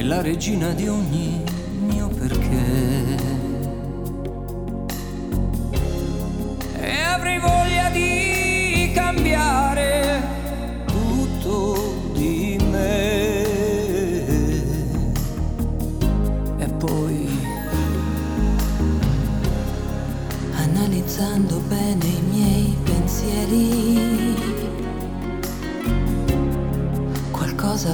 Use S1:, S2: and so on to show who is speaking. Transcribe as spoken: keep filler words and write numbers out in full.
S1: è la regina di ogni mio perché. E avrei voglia di cambiare tutto di me. E poi,
S2: analizzando bene i miei pensieri,